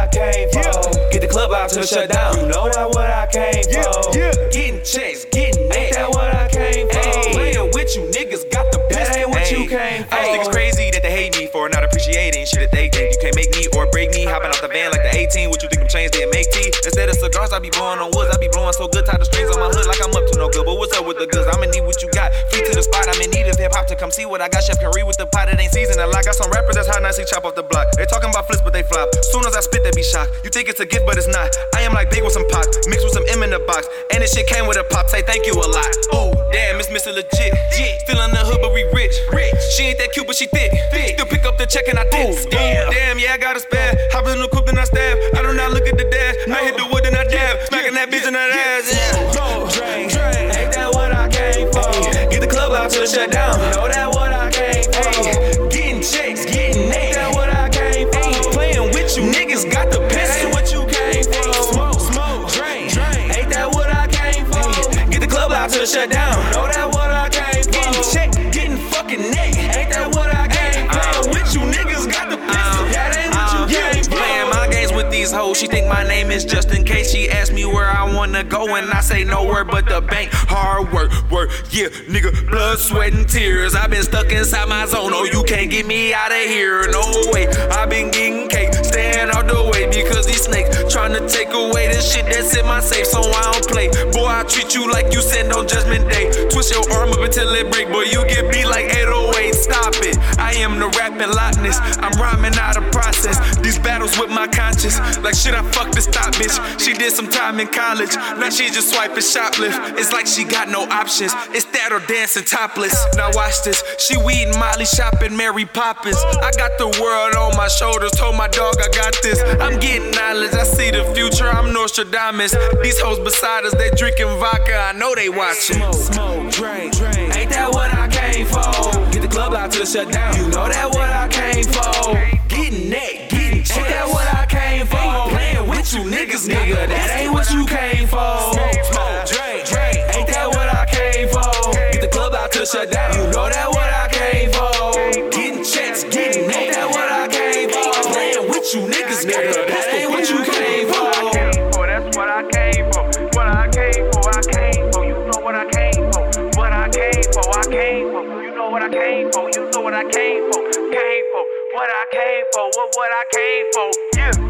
came for. Get the club out till shut down. You know that what I came for. Getting checks, getting ain't that what I came for? Playing with you niggas got the best. That ain't what you came for. I just think it's crazy that they hate me for not appreciating shit that they think. You can't make me or break me. Hopping out the van like the 18. What you think them chains didn't make tea? Instead of cigars, I be blowing on woods. I be blowing so good, tie the strings on my hood like I'm up to no good. But what's up with the goods? I'ma need what you got. Free to the spot, I'm in need of hip hop to come see what I got. Chef Curry with the pot, it ain't seasoned. I got some rappers that's hot, nicely chop off the block. They talking about flips, but they flop. Soon as I spit, they be shocked. You think it's a gift, but it's not. I am like big with some pop, mixed with some M in the box. And this shit came with a pop, say thank you a lot. Oh, damn, it's Mr. Legit. Still in the hood, but we rich. She ain't that cute, but she thick. Still pick up the check and I did. Damn, yeah, I got a spare. Hop in the coupe and I stab. I do not look at the dash. I hit the wood and I dab. Smacking that bitch in that ass. Ain't that what I came for? Get the club out till shut down. You know that what I came for. Getting checks, getting ain't that what I came for? Playing with you niggas got the best. Ain't what you came for. Smoke, drink. Ain't that what I came for? Get the club out till shut down. You know that what I came for. Getting check, getting fucking neck. Ain't that what I came for? Playing with you niggas got the best. That ain't what you came for. Playing my games with these hoes. She think my name is just in case. She asked me where I wanna go and I say nowhere but the bank. Hard work, yeah, nigga, blood, sweat, and tears. I been stuck inside my zone. Oh, you can't get me out of here. No way. I been getting cake, staying out the way because these snakes trying to take away the shit that's in my safe. So I don't play. Boy, I treat you like you sinned on Judgment Day. Twist your arm up until it break. Boy, you get beat like 808. Stop it. I am the rapping Loch Ness. I'm rhyming out of process. These battles with my conscience. Like shit, I fucked this top bitch. She did some time in college. Now she just swiping shoplift. It's like she got no options. It's that or dancing topless. Now watch this. She weeding Molly, shopping Mary Poppins. I got the world on my shoulders. Told my dog I got this. I'm getting knowledge. I see the future. I'm Nostradamus. These hoes beside us, they drinking vodka. I know they watching. Smoke, drink. Ain't that what I came for? Get the club out till shut down. You know that what I came for. Getting neck, getting check. Ain't that what I came for? Playing with you niggas, nigga. That ain't what you came for. Smoke, drink. Ain't that what I came for? Get the club out till shut down. You know that what I came for. Getting checks, getting ain't that what I came for? Playing with you niggas, nigga. That ain't what you came for. That's what I came for. What I came for, I came for. You know what I came for. What I came for, I came for. You know what I came for. You know what I came for. Came for. What I came for. What I came for. Yeah.